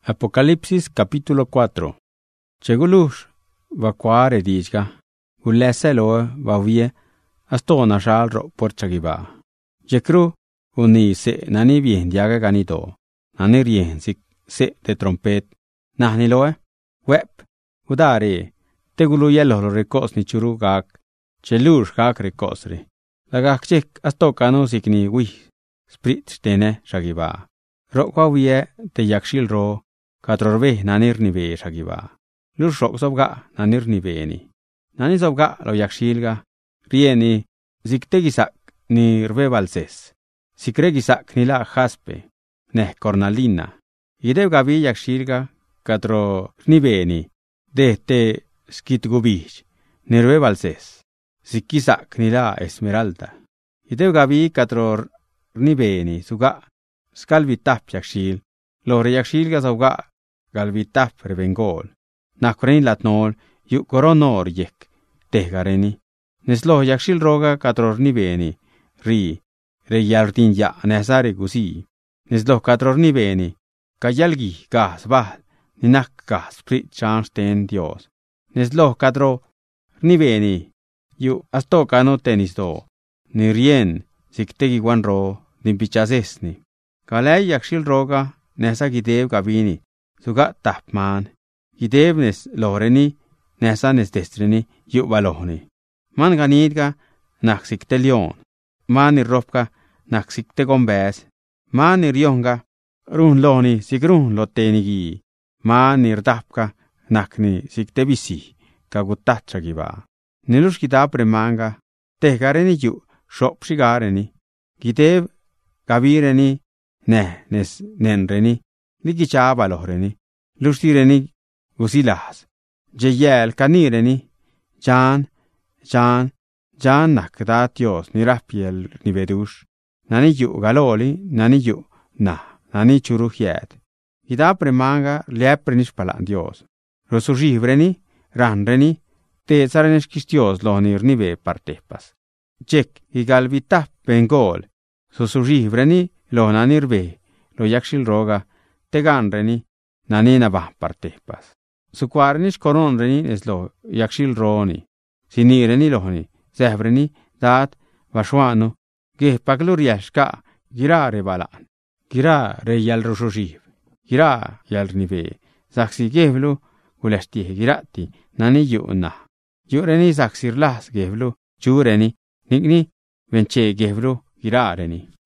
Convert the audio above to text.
Apocalipsis capítulo 4. Chegulush va quare dijga. Uleselo va vie astona shalro por chagiba. Jekru uni se nani bien diaga ganito. Nani rien se de trompet. Nahni loe. Web. Udare. Tegulu yelo recos ni churu gak. Chelush gak recosri. Lagak chek astokano signi wi. Sprit tene shagiba. Rokwa vie te yakshil ro. Katrorve nanir nive shagiba. Lur shok sobga nanir niveni. Nani sobga lo yakshilga. Rieni ziktegisak ni rvevalses. Sikregisak ni la jaspe. Neh cornalina. Idev gavi yakshilga katro niveni. De te skitgubich. Ni rvevalses. Sikisak ni la esmeralda. Idev gavi katro niveni suga. Skalvitap yakshil. Lore yakshilga sobga. Galvitap revengol. Nakren latnol yu koronor yek tehgareni. Neslo yakshil roga katror niveni. Ri yardin ya nesare gusi. Neslo katror niveni. Kayalgi gas bahal. Ninak gas prit chans ten Dios. Neslo katro niveni. Yu astoka no tenisdo. Ni rien siktegi wanro dimpichasesni. Kalay yakshil roga nesa gidev gavini. Suga tapman. Gidevnes loreni, nesanes destreni, yuvalohni. Man ganidga, naxikte leon. Man irropka, naxikte gombes. Man irionga, run loni, sigrun lotenigi. Man irdapka, nakni, sikte bisi, kagutachagiba. Nilus gidapre manga, tehgareni yu, shopshigareni. Gidev, gavireni, nes nenreni, ligichabaloreni. Lustireni, Gusilas, Jeyel canireni, Jan nakda Dios ni rapiel ni vedush, nani yu galoli, nani yu nani churuhiet. Ida premanga leprenish palan Dios. Rosurrivreni, ranreni, te zarenish kistios lo nirnive partepas. Jek igalvitap bengol, susurrivreni lo nanirve, lo yakshil roga, te ganreni, nanina va partepas. Suquarnish coronreni es lo yakshil roni. Sinireni lohni, zehreni, dat, vashuano, ge pagluriashka, gira rebalan. Gira reyal rososhiv. Gira yal nive. Saxi gevlu, ulesti girati, nani yuna. Yureni saxir las gevlu, jureni, nigni, venche gevlu, girareni.